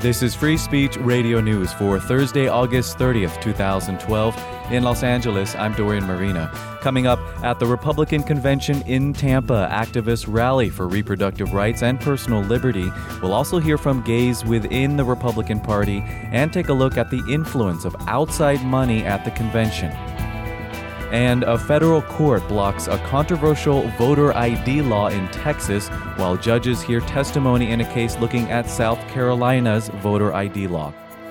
This is Free Speech Radio News for Thursday, August 30th, 2012. In Los Angeles, I'm Dorian Marina. Coming up at the Republican Convention in Tampa, activists rally for reproductive rights and personal liberty. We'll also hear from gays within the Republican Party and take a look at the influence of outside money at the convention. And a federal court blocks a controversial voter ID law in Texas while judges hear testimony in a case looking at South Carolina's voter ID law.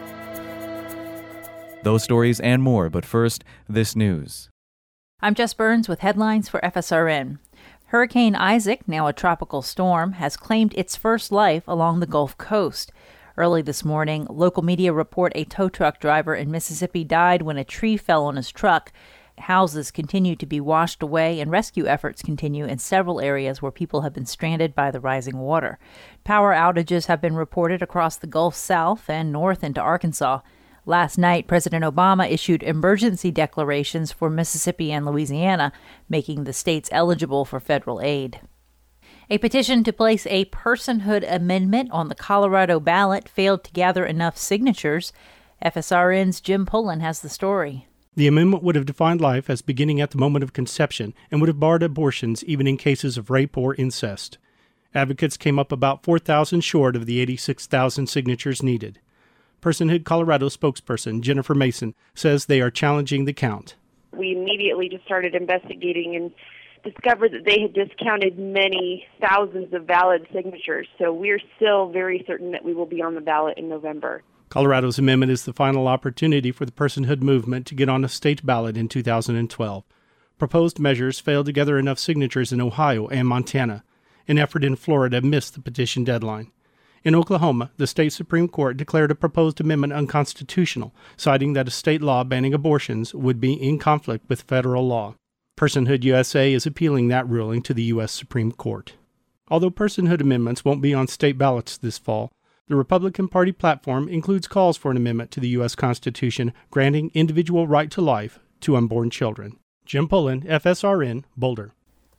Those stories and more, but first, this news. I'm Jess Burns with headlines for FSRN. Hurricane Isaac, now a tropical storm, has claimed its first life along the Gulf Coast. Early this morning, local media report a tow truck driver in Mississippi died when a tree fell on his truck. Houses continue to be washed away and rescue efforts continue in several areas where people have been stranded by the rising water. Power outages have been reported across the Gulf South and north into Arkansas. Last night, President Obama issued emergency declarations for Mississippi and Louisiana, making the states eligible for federal aid. A petition to place a personhood amendment on the Colorado ballot failed to gather enough signatures. FSRN's Jim Pullen has the story. The amendment would have defined life as beginning at the moment of conception and would have barred abortions even in cases of rape or incest. Advocates came up about 4,000 short of the 86,000 signatures needed. Personhood Colorado spokesperson Jennifer Mason says they are challenging the count. We immediately just started investigating and discovered that they had discounted many thousands of valid signatures, so we're still very certain that we will be on the ballot in November. Colorado's amendment is the final opportunity for the personhood movement to get on a state ballot in 2012. Proposed measures failed to gather enough signatures in Ohio and Montana. An effort in Florida missed the petition deadline. In Oklahoma, the state Supreme Court declared a proposed amendment unconstitutional, citing that a state law banning abortions would be in conflict with federal law. Personhood USA is appealing that ruling to the U.S. Supreme Court. Although personhood amendments won't be on state ballots this fall, the Republican Party platform includes calls for an amendment to the U.S. Constitution granting individual right to life to unborn children. Jim Pullen, FSRN, Boulder.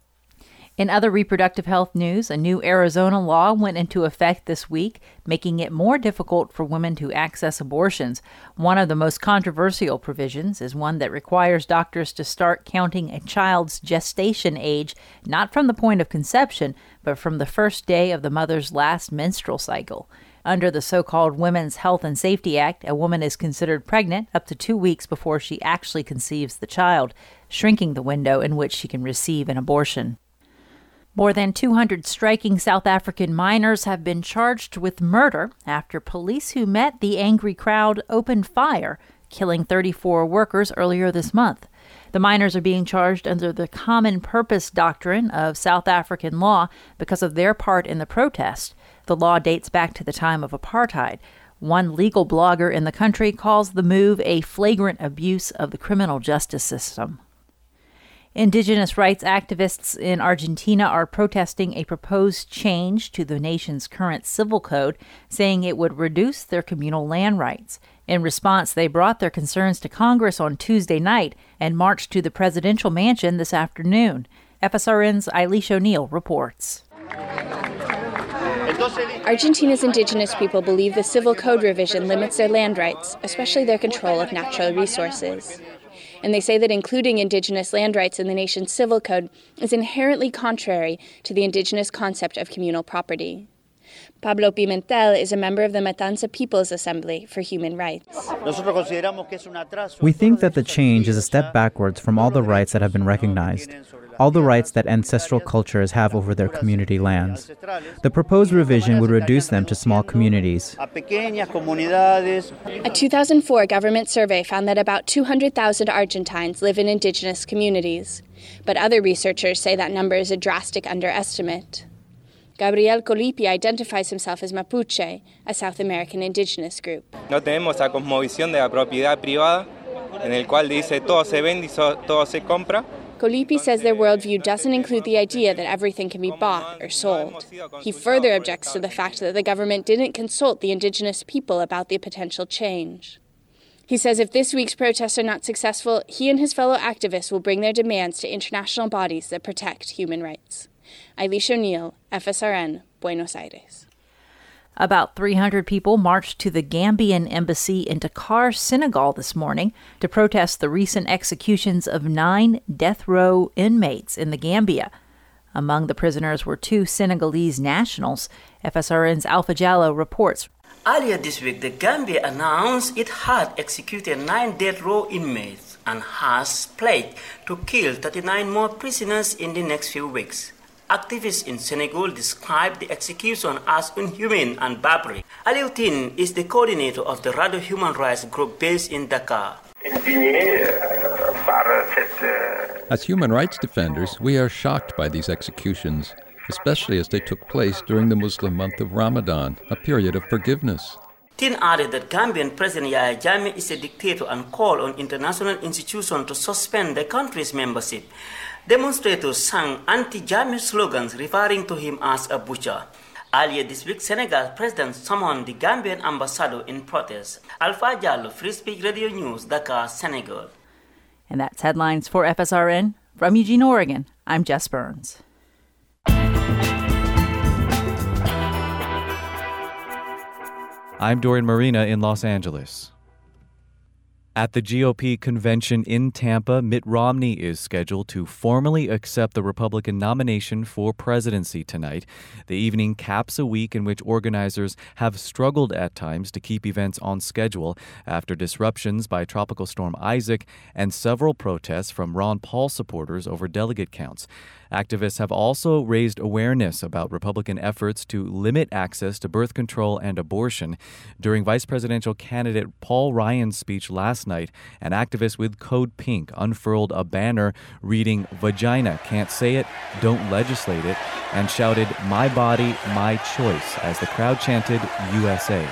In other reproductive health news, a new Arizona law went into effect this week, making it more difficult for women to access abortions. One of the most controversial provisions is one that requires doctors to start counting a child's gestation age, not from the point of conception, but from the first day of the mother's last menstrual cycle. Under the so-called Women's Health and Safety Act, a woman is considered pregnant up to 2 weeks before she actually conceives the child, shrinking the window in which she can receive an abortion. More than 200 striking South African miners have been charged with murder after police who met the angry crowd opened fire, killing 34 workers earlier this month. The miners are being charged under the common purpose doctrine of South African law because of their part in the protest. The law dates back to the time of apartheid. One legal blogger in the country calls the move a flagrant abuse of the criminal justice system. Indigenous rights activists in Argentina are protesting a proposed change to the nation's current civil code, saying it would reduce their communal land rights. In response, they brought their concerns to Congress on Tuesday night and marched to the presidential mansion this afternoon. FSRN's Eilish O'Neill reports. Argentina's indigenous people believe the civil code revision limits their land rights, especially their control of natural resources. And they say that including indigenous land rights in the nation's civil code is inherently contrary to the indigenous concept of communal property. Pablo Pimentel is a member of the Matanza People's Assembly for Human Rights. We think that the change is a step backwards from all the rights that have been recognized, all the rights that ancestral cultures have over their community lands. The proposed revision would reduce them to small communities. A 2004 government survey found that about 200,000 Argentines live in indigenous communities, but other researchers say that number is a drastic underestimate. Gabriel Colipi identifies himself as Mapuche, a South American indigenous group. No tenemos la cosmovisión de la propiedad privada, en el cual dice todo se vende y todo se compra. Colipi says their worldview doesn't include the idea that everything can be bought or sold. He further objects to the fact that the government didn't consult the indigenous people about the potential change. He says if this week's protests are not successful, he and his fellow activists will bring their demands to international bodies that protect human rights. Eilish O'Neill, FSRN, Buenos Aires. About 300 people marched to the Gambian embassy in Dakar, Senegal this morning to protest the recent executions of 9 death row inmates in the Gambia. Among the prisoners were 2 Senegalese nationals. FSRN's Alpha Jallo reports. Earlier this week, the Gambia announced it had executed 9 death row inmates and has pledged to kill 39 more prisoners in the next few weeks. Activists in Senegal described the execution as inhumane and barbaric. Aliou Tine is the coordinator of the Radio Human Rights Group based in Dakar. As human rights defenders, we are shocked by these executions, especially as they took place during the Muslim month of Ramadan, a period of forgiveness. Tine added that Gambian President Yahya Jammeh is a dictator and called on international institutions to suspend the country's membership. Demonstrators sang anti-Jammeh slogans referring to him as a butcher. Earlier this week, Senegal President summoned the Gambian ambassador in protest. Alpha Jallo, Free Speech Radio News, Dakar, Senegal. And that's headlines for FSRN. From Eugene, Oregon, I'm Jess Burns. I'm Dorian Marina in Los Angeles. At the GOP convention in Tampa, Mitt Romney is scheduled to formally accept the Republican nomination for presidency tonight. The evening caps a week in which organizers have struggled at times to keep events on schedule after disruptions by Tropical Storm Isaac and several protests from Ron Paul supporters over delegate counts. Activists have also raised awareness about Republican efforts to limit access to birth control and abortion. During Vice Presidential candidate Paul Ryan's speech last night, an activist with Code Pink unfurled a banner reading "Vagina, can't say it, don't legislate it," and shouted "My body, my choice" as the crowd chanted USA.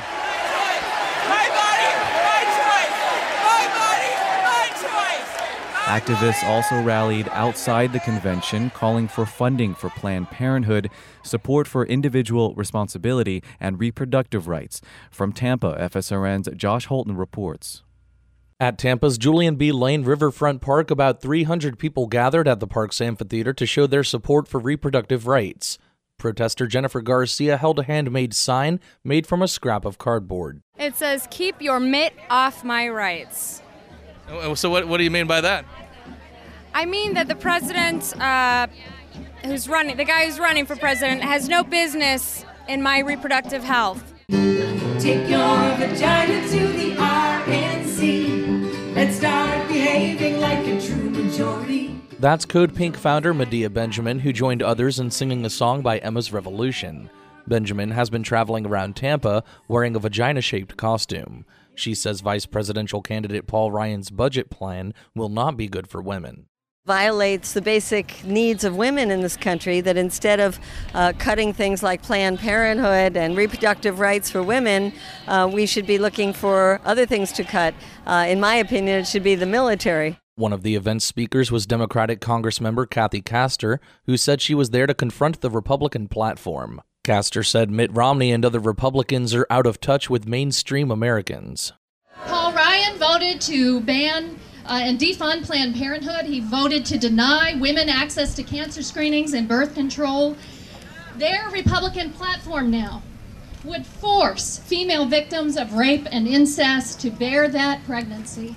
Activists also rallied outside the convention, calling for funding for Planned Parenthood, support for individual responsibility, and reproductive rights. From Tampa, FSRN's Josh Holton reports. At Tampa's Julian B. Lane Riverfront Park, about 300 people gathered at the park's amphitheater to show their support for reproductive rights. Protester Jennifer Garcia held a handmade sign made from a scrap of cardboard. It says, "Keep your mitt off my rights." So what do you mean by that? I mean that the president, the guy who's running for president, has no business in my reproductive health. Take your vagina to the RNC. Let's start behaving like a true majority. That's Code Pink founder Medea Benjamin, who joined others in singing a song by Emma's Revolution. Benjamin has been traveling around Tampa wearing a vagina-shaped costume. She says vice presidential candidate Paul Ryan's budget plan will not be good for women. Violates the basic needs of women in this country, that instead of cutting things like Planned Parenthood and reproductive rights for women, we should be looking for other things to cut. In my opinion, it should be the military. One of the event's speakers was Democratic Congressmember Kathy Castor, who said she was there to confront the Republican platform. Castor said Mitt Romney and other Republicans are out of touch with mainstream Americans. Paul Ryan voted to ban and defund Planned Parenthood. He voted to deny women access to cancer screenings and birth control. Their Republican platform now would force female victims of rape and incest to bear that pregnancy.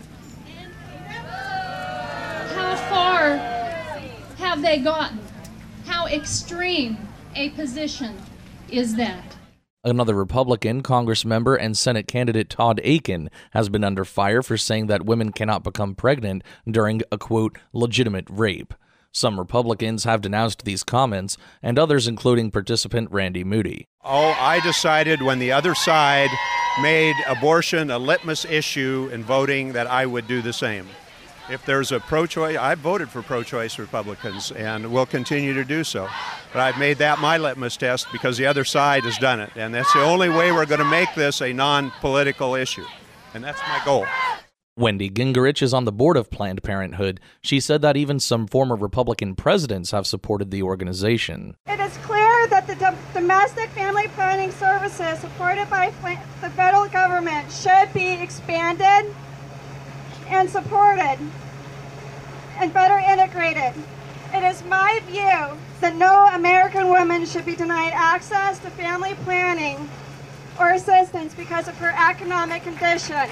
How far have they gotten? How extreme a position is that? Another Republican, Congress member and Senate candidate Todd Akin, has been under fire for saying that women cannot become pregnant during a, quote, legitimate rape. Some Republicans have denounced these comments, and others, including participant Randy Moody. I decided when the other side made abortion a litmus issue in voting that I would do the same. If there's a pro-choice, I voted for pro-choice Republicans and will continue to do so. But I've made that my litmus test because the other side has done it. And that's the only way we're going to make this a non-political issue. And that's my goal. Wendy Gingrich is on the board of Planned Parenthood. She said that even some former Republican presidents have supported the organization. It is clear that the domestic family planning services supported by the federal government should be expanded and supported and better integrated. It is my view that no American woman should be denied access to family planning or assistance because of her economic condition.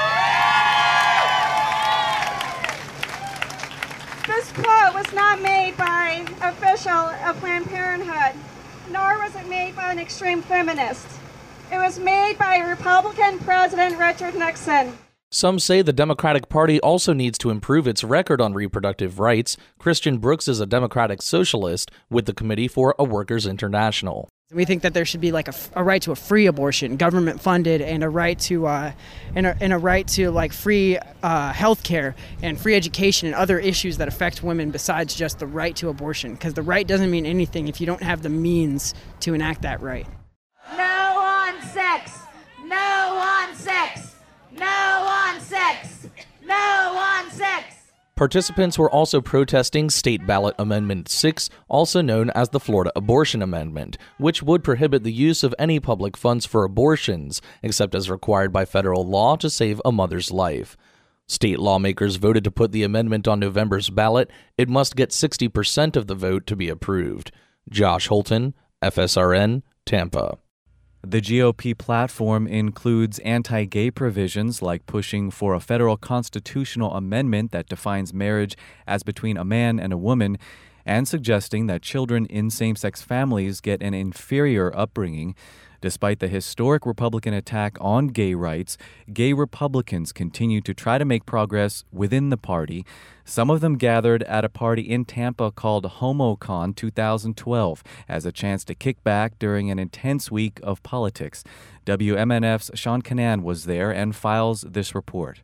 This quote was not made by an official of Planned Parenthood, nor was it made by an extreme feminist. It was made by Republican President Richard Nixon. Some say the Democratic Party also needs to improve its record on reproductive rights. Christian Brooks is a Democratic socialist with the Committee for a Workers' International. We think that there should be like a right to a free abortion, government funded, and a right to like free health care and free education and other issues that affect women besides just the right to abortion. Because the right doesn't mean anything if you don't have the means to enact that right. No on sex. No on sex. No on sex. No on sex. Participants were also protesting State Ballot Amendment 6, also known as the Florida Abortion Amendment, which would prohibit the use of any public funds for abortions, except as required by federal law to save a mother's life. State lawmakers voted to put the amendment on November's ballot. It must get 60% of the vote to be approved. Josh Holton, FSRN, Tampa. The GOP platform includes anti-gay provisions like pushing for a federal constitutional amendment that defines marriage as between a man and a woman, and suggesting that children in same-sex families get an inferior upbringing. Despite the historic Republican attack on gay rights, gay Republicans continue to try to make progress within the party. Some of them gathered at a party in Tampa called HomoCon 2012 as a chance to kick back during an intense week of politics. WMNF's Sean Canan was there and files this report.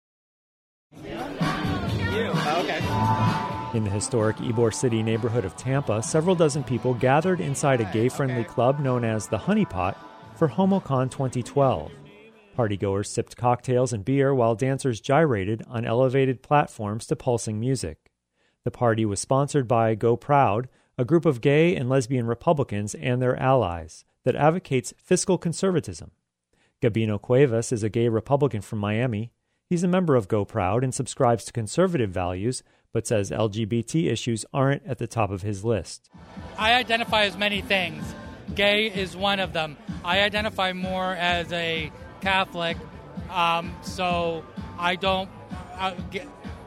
In the historic Ybor City neighborhood of Tampa, several dozen people gathered inside a gay-friendly club known as the Honey Pot for HomoCon 2012. Partygoers sipped cocktails and beer while dancers gyrated on elevated platforms to pulsing music. The party was sponsored by Go Proud, a group of gay and lesbian Republicans and their allies that advocates fiscal conservatism. Gabino Cuevas is a gay Republican from Miami. He's a member of Go Proud and subscribes to conservative values, but says LGBT issues aren't at the top of his list. I identify as many things. Gay is one of them. I identify more as a Catholic, so I don't... gay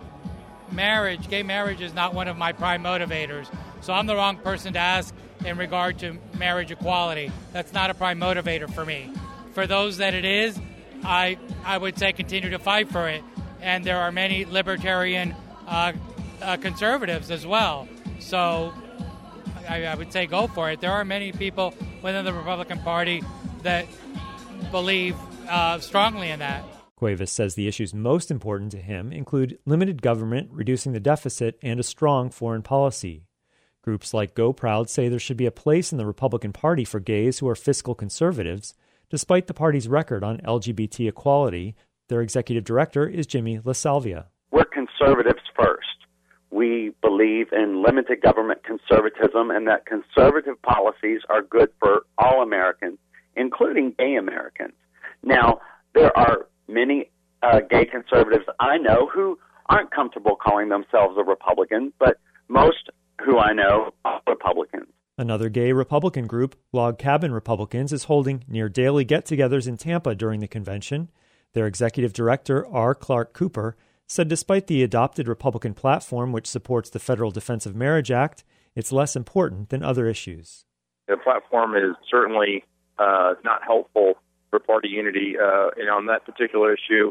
marriage is not one of my prime motivators, so I'm the wrong person to ask in regard to marriage equality. That's not a prime motivator for me. For those that it is, I would say continue to fight for it, and there are many libertarian conservatives as well. So I would say go for it. There are many people within the Republican Party that believe strongly in that. Cuevas says the issues most important to him include limited government, reducing the deficit, and a strong foreign policy. Groups like Go Proud say there should be a place in the Republican Party for gays who are fiscal conservatives, despite the party's record on LGBT equality. Their executive director is Jimmy LaSalvia. We're conservatives first. We believe in limited government conservatism and that conservative policies are good for all Americans, including gay Americans. Now, there are many gay conservatives I know who aren't comfortable calling themselves a Republican, but most who I know are Republicans. Another gay Republican group, Log Cabin Republicans, is holding near-daily get-togethers in Tampa during the convention. Their executive director, R. Clark Cooper, said despite the adopted Republican platform which supports the Federal Defense of Marriage Act, it's less important than other issues. The platform is certainly not helpful for party unity. And on that particular issue,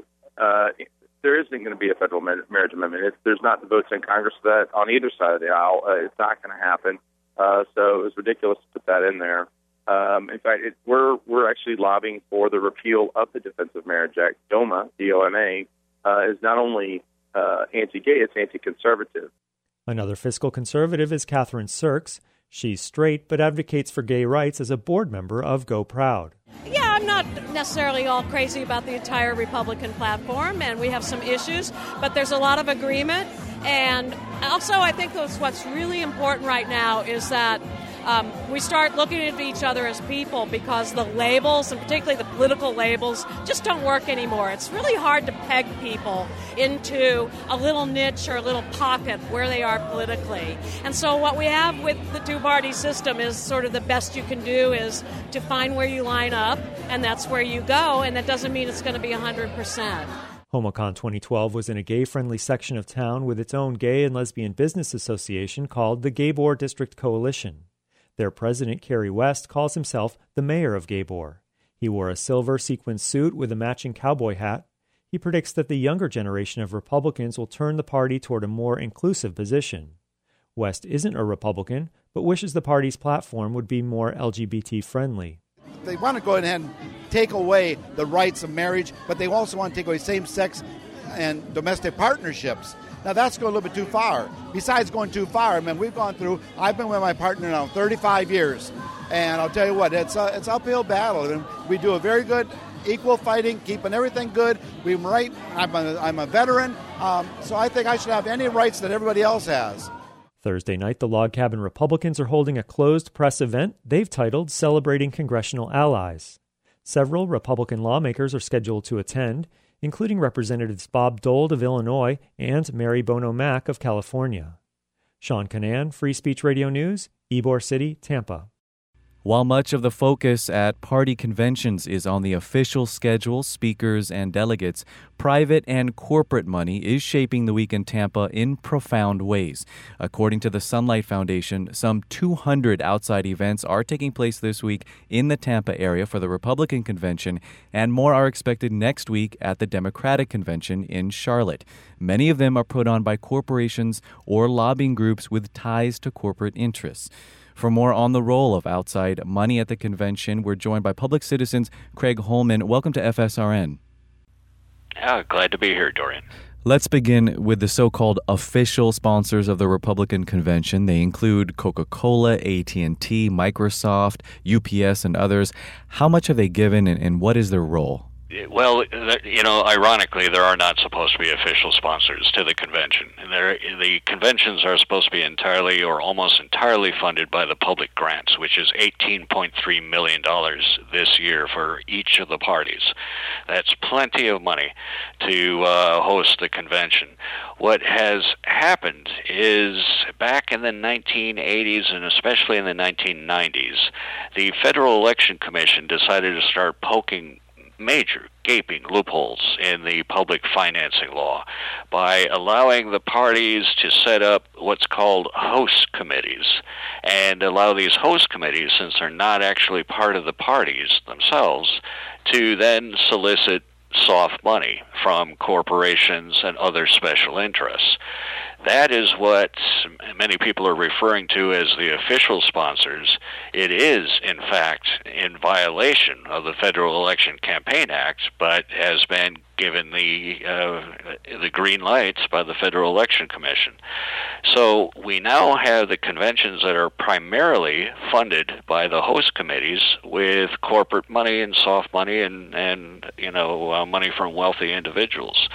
there isn't going to be a federal marriage amendment. There's not the votes in Congress for that on either side of the aisle. It's not going to happen. So it was ridiculous to put that in there. In fact, we're actually lobbying for the repeal of the Defense of Marriage Act. DOMA, D-O-M-A, is not only anti-gay, it's anti-conservative. Another fiscal conservative is Catherine Sirks. She's straight, but advocates for gay rights as a board member of Go Proud. Yeah, I'm not necessarily all crazy about the entire Republican platform, and we have some issues, but there's a lot of agreement. And also, I think what's really important right now is that we start looking at each other as people, because the labels, and particularly the political labels, just don't work anymore. It's really hard to peg people into a little niche or a little pocket where they are politically. And so what we have with the two-party system is sort of the best you can do is to find where you line up, and that's where you go, and that doesn't mean it's going to be 100%. HomoCon 2012 was in a gay-friendly section of town with its own gay and lesbian business association called the Gabor District Coalition. Their president, Kerry West, calls himself the mayor of Gabor. He wore a silver sequin suit with a matching cowboy hat. He predicts that the younger generation of Republicans will turn the party toward a more inclusive position. West isn't a Republican, but wishes the party's platform would be more LGBT-friendly. They want to go ahead and take away the rights of marriage, but they also want to take away same-sex and domestic partnerships. Now, that's going a little bit too far. Besides going too far, I've been with my partner now 35 years, and I'll tell you what, it's an uphill battle, and we do a very good equal fighting, keeping everything good. I'm a veteran, so I think I should have any rights that everybody else has. Thursday night, the Log Cabin Republicans are holding a closed press event they've titled Celebrating Congressional Allies. Several Republican lawmakers are scheduled to attend, including Representatives Bob Dole of Illinois and Mary Bono Mack of California. Sean Canan, Free Speech Radio News, Ybor City, Tampa. While much of the focus at party conventions is on the official schedule, speakers, and delegates, private and corporate money is shaping the week in Tampa in profound ways. According to the Sunlight Foundation, some 200 outside events are taking place this week in the Tampa area for the Republican convention, and more are expected next week at the Democratic convention in Charlotte. Many of them are put on by corporations or lobbying groups with ties to corporate interests. For more on the role of outside money at the convention, we're joined by Public Citizen's Craig Holman. Welcome to FSRN. Glad to be here, Dorian. Let's begin with the so-called official sponsors of the Republican convention. They include Coca-Cola, AT&T, Microsoft, UPS, and others. How much have they given, and what is their role? Well, ironically, there are not supposed to be official sponsors to the convention. The conventions are supposed to be entirely or almost entirely funded by the public grants, which is $18.3 million this year for each of the parties. That's plenty of money to host the convention. What has happened is back in the 1980s and especially in the 1990s, the Federal Election Commission decided to start poking major gaping loopholes in the public financing law by allowing the parties to set up what's called host committees and allow these host committees, since they're not actually part of the parties themselves, to then solicit soft money from corporations and other special interests. That is what many people are referring to as the official sponsors. It is, in fact, in violation of the Federal Election Campaign Act, but has been given the green lights by the Federal Election Commission. So we now have the conventions that are primarily funded by the host committees with corporate money and soft money and money from wealthy individuals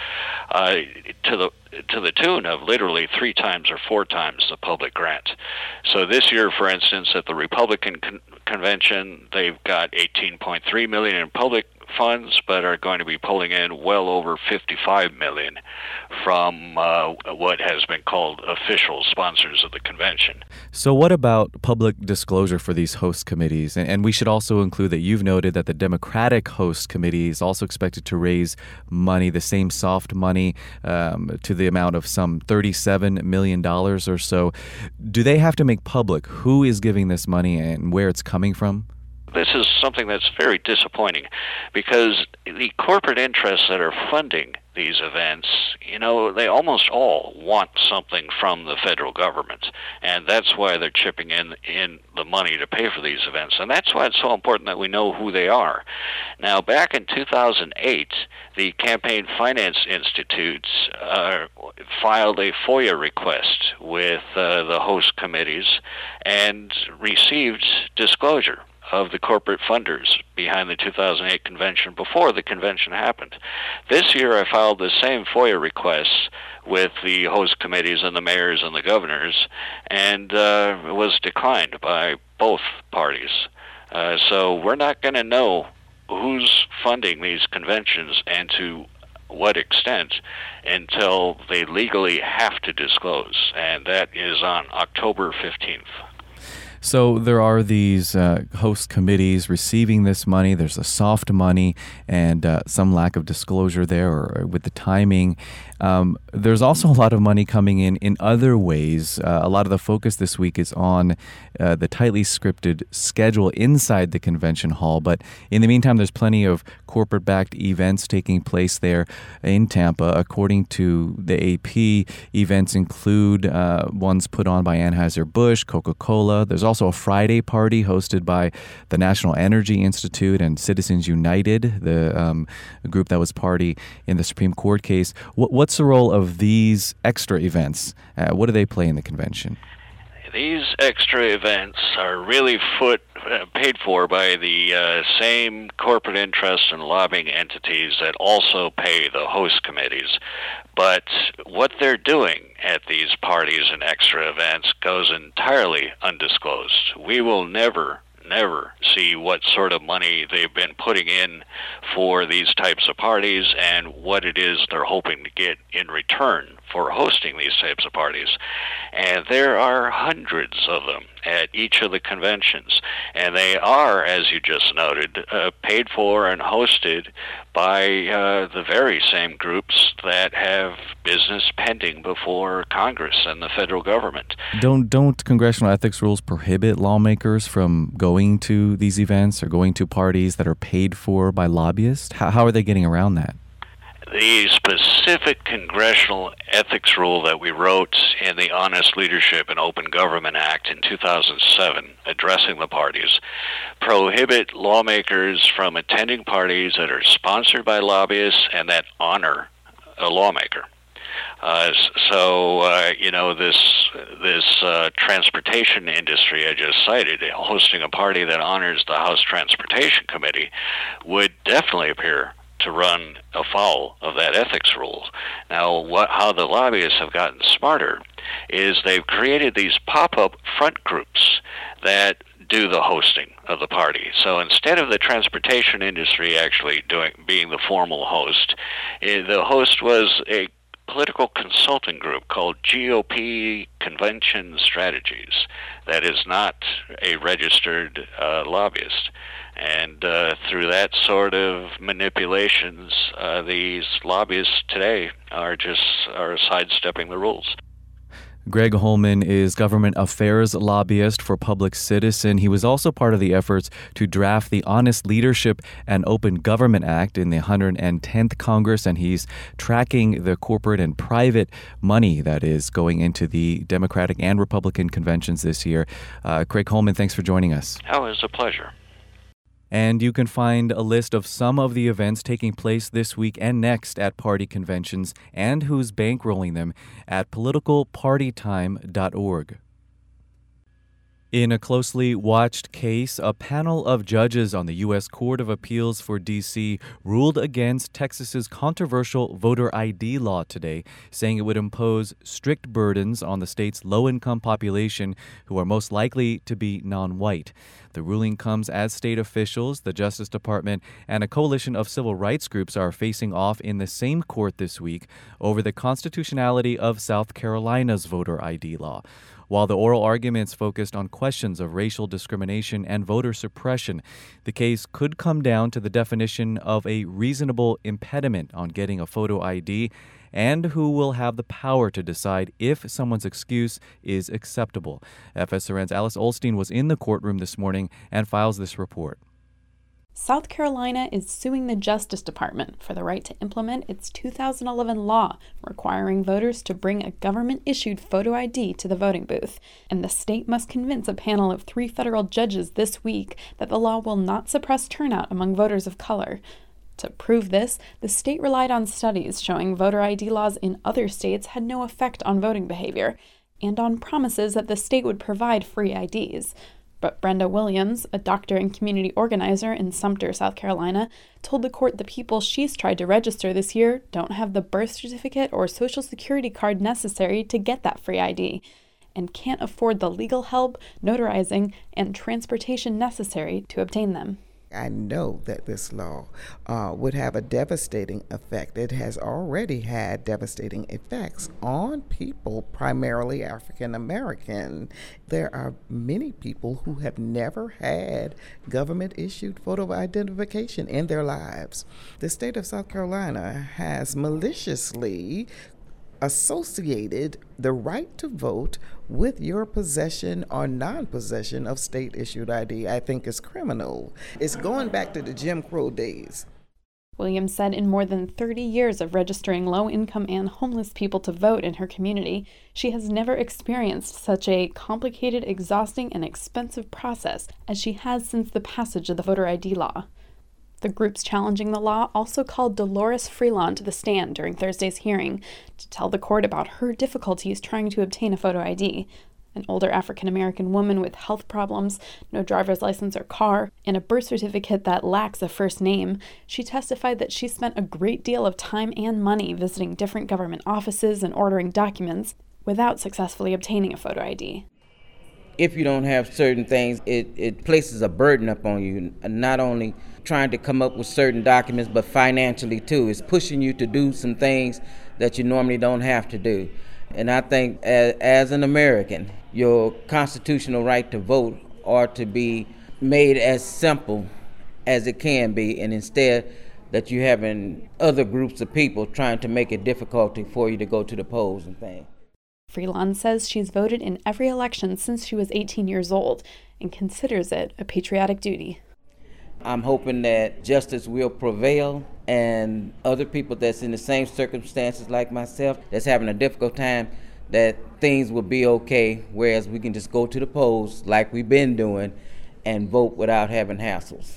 to the tune of literally 3 times or 4 times the public grant. So this year, for instance, at the Republican convention, they've got $18.3 million in public funds, but are going to be pulling in well over $55 million from what has been called official sponsors of the convention. So what about public disclosure for these host committees? And we should also include that you've noted that the Democratic host committee is also expected to raise money, the same soft money, to the amount of some $37 million or so. Do they have to make public who is giving this money and where it's coming from? This is something that's very disappointing because the corporate interests that are funding these events, they almost all want something from the federal government, and that's why they're chipping in the money to pay for these events, and that's why it's so important that we know who they are. Now, back in 2008, the Campaign Finance Institutes filed a FOIA request with the host committees and received disclosure of the corporate funders behind the 2008 convention before the convention happened. This year I filed the same FOIA requests with the host committees and the mayors and the governors, and was declined by both parties. So we're not going to know who's funding these conventions and to what extent until they legally have to disclose, and that is on October 15th. So there are these host committees receiving this money. There's a soft money and some lack of disclosure there or with the timing. There's also a lot of money coming in other ways. A lot of the focus this week is on the tightly scripted schedule inside the convention hall. But in the meantime, there's plenty of corporate-backed events taking place there in Tampa. According to the AP, events include ones put on by Anheuser-Busch, Coca-Cola. There's also a Friday party hosted by the National Energy Institute and Citizens United, the group that was party in the Supreme Court case. What's the role of these extra events? What do they play in the convention? These extra events are really paid for by the same corporate interests and lobbying entities that also pay the host committees. But what they're doing at these parties and extra events goes entirely undisclosed. We will never see what sort of money they've been putting in for these types of parties and what it is they're hoping to get in return for hosting these types of parties. And there are hundreds of them at each of the conventions. And they are, as you just noted, paid for and hosted by the very same groups that have business pending before Congress and the federal government. Don't congressional ethics rules prohibit lawmakers from going to these events or going to parties that are paid for by lobbyists? How are they getting around that? The specific congressional ethics rule that we wrote in the Honest Leadership and Open Government Act in 2007, addressing the parties, prohibit lawmakers from attending parties that are sponsored by lobbyists and that honor a lawmaker. This transportation industry I just cited, hosting a party that honors the House Transportation Committee, would definitely appear to run afoul of that ethics rule. Now, how the lobbyists have gotten smarter is they've created these pop-up front groups that do the hosting of the party. So instead of the transportation industry actually being the formal host, the host was a political consulting group called GOP Convention Strategies that is not a registered lobbyist. And through that sort of manipulations, these lobbyists today are sidestepping the rules. Greg Holman is government affairs lobbyist for Public Citizen. He was also part of the efforts to draft the Honest Leadership and Open Government Act in the 110th Congress, and he's tracking the corporate and private money that is going into the Democratic and Republican conventions this year. Craig Holman, thanks for joining us. Oh, it's a pleasure. And you can find a list of some of the events taking place this week and next at party conventions and who's bankrolling them at politicalpartytime.org. In a closely watched case, a panel of judges on the U.S. Court of Appeals for D.C. ruled against Texas's controversial voter ID law today, saying it would impose strict burdens on the state's low-income population who are most likely to be non-white. The ruling comes as state officials, the Justice Department, and a coalition of civil rights groups are facing off in the same court this week over the constitutionality of South Carolina's voter ID law. While the oral arguments focused on questions of racial discrimination and voter suppression, the case could come down to the definition of a reasonable impediment on getting a photo ID and who will have the power to decide if someone's excuse is acceptable. FSRN's Alice Olstein was in the courtroom this morning and files this report. South Carolina is suing the Justice Department for the right to implement its 2011 law requiring voters to bring a government-issued photo ID to the voting booth, and the state must convince a panel of 3 federal judges this week that the law will not suppress turnout among voters of color. To prove this, the state relied on studies showing voter ID laws in other states had no effect on voting behavior, and on promises that the state would provide free IDs. But Brenda Williams, a doctor and community organizer in Sumter, South Carolina, told the court the people she's tried to register this year don't have the birth certificate or social security card necessary to get that free ID. and can't afford the legal help, notarizing, and transportation necessary to obtain them. I know that this law would have a devastating effect. It has already had devastating effects on people, primarily African American. There are many people who have never had government-issued photo identification in their lives. The state of South Carolina has maliciously associated the right to vote with your possession or non-possession of state-issued ID. I think is criminal. It's going back to the Jim Crow days. Williams said in more than 30 years of registering low-income and homeless people to vote in her community, she has never experienced such a complicated, exhausting, and expensive process as she has since the passage of the voter ID law. The groups challenging the law also called Dolores Freelon to the stand during Thursday's hearing to tell the court about her difficulties trying to obtain a photo ID. An older African-American woman with health problems, no driver's license or car, and a birth certificate that lacks a first name, she testified that she spent a great deal of time and money visiting different government offices and ordering documents without successfully obtaining a photo ID. If you don't have certain things, it places a burden upon you, not only trying to come up with certain documents, but financially too. It's pushing you to do some things that you normally don't have to do. And I think as an American, your constitutional right to vote ought to be made as simple as it can be, and instead that you're having other groups of people trying to make it difficult for you to go to the polls and things. Freelon says she's voted in every election since she was 18 years old and considers it a patriotic duty. I'm hoping that justice will prevail and other people that's in the same circumstances like myself that's having a difficult time, that things will be okay, whereas we can just go to the polls like we've been doing and vote without having hassles.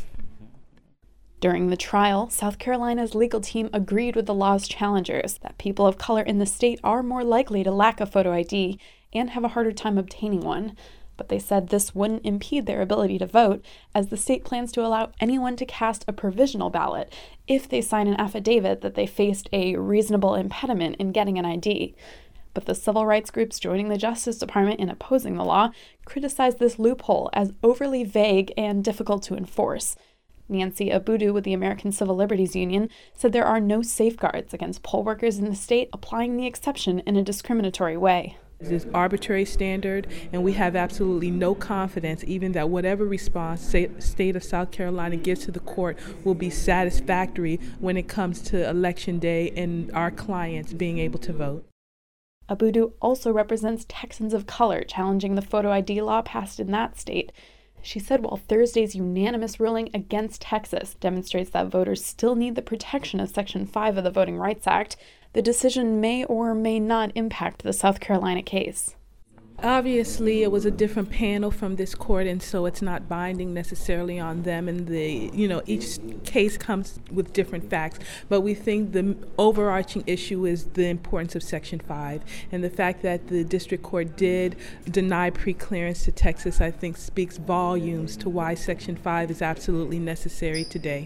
During the trial, South Carolina's legal team agreed with the law's challengers that people of color in the state are more likely to lack a photo ID and have a harder time obtaining one. But they said this wouldn't impede their ability to vote, as the state plans to allow anyone to cast a provisional ballot if they sign an affidavit that they faced a reasonable impediment in getting an ID. But the civil rights groups joining the Justice Department in opposing the law criticized this loophole as overly vague and difficult to enforce. Nancy Abudu with the American Civil Liberties Union said there are no safeguards against poll workers in the state applying the exception in a discriminatory way. This is arbitrary standard, and we have absolutely no confidence even that whatever response state of South Carolina gives to the court will be satisfactory when it comes to Election Day and our clients being able to vote. Abudu also represents Texans of color challenging the photo ID law passed in that state. She said while Thursday's unanimous ruling against Texas demonstrates that voters still need the protection of Section 5 of the Voting Rights Act, the decision may or may not impact the South Carolina case. Obviously, it was a different panel from this court, and so it's not binding necessarily on them. And each case comes with different facts. But we think the overarching issue is the importance of Section 5, and the fact that the district court did deny preclearance to Texas, I think, speaks volumes to why Section 5 is absolutely necessary today.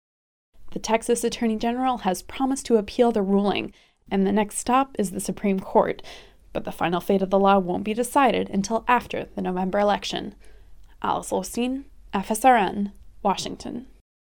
The Texas Attorney General has promised to appeal the ruling, and the next stop is the Supreme Court. But the final fate of the law won't be decided until after the November election. Alice Olstein, FSRN, Washington.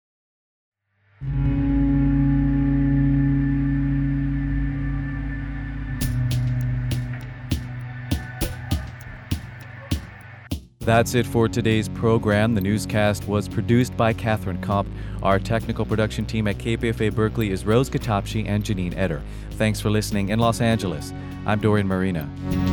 That's it for today's program. The newscast was produced by Catherine Kopp. Our technical production team at KPFA Berkeley is Rose Katapshi and Janine Eder. Thanks for listening in Los Angeles. I'm Dorian Marina.